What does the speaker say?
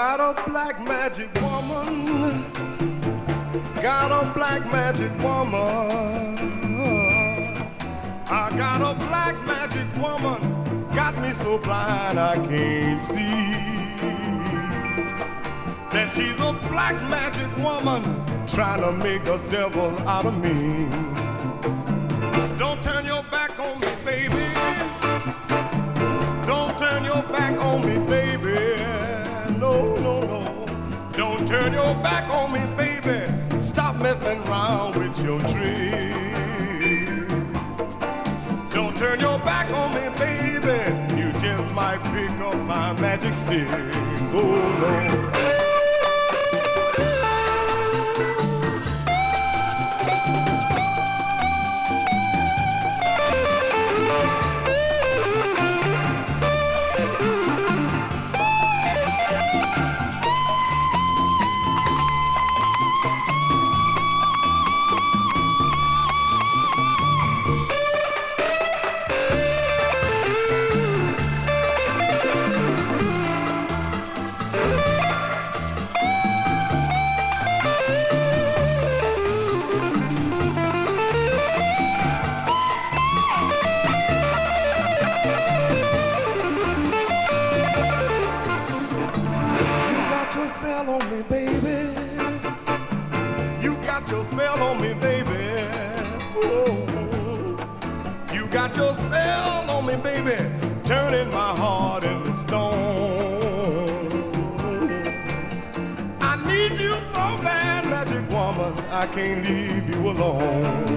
got a black magic woman. Got a black magic woman. I got a black magic woman. Got me so blind I can't see that she's a black magic woman trying to make a devil out of me. Don't turn your back on me, baby. Don't turn your back on me, baby. No, no, no. Don't turn your back on me, baby. Stop messing around with your dreams. Don't turn your back on me, baby. You just might pick up my magic stick. Oh, no. I can't leave you alone.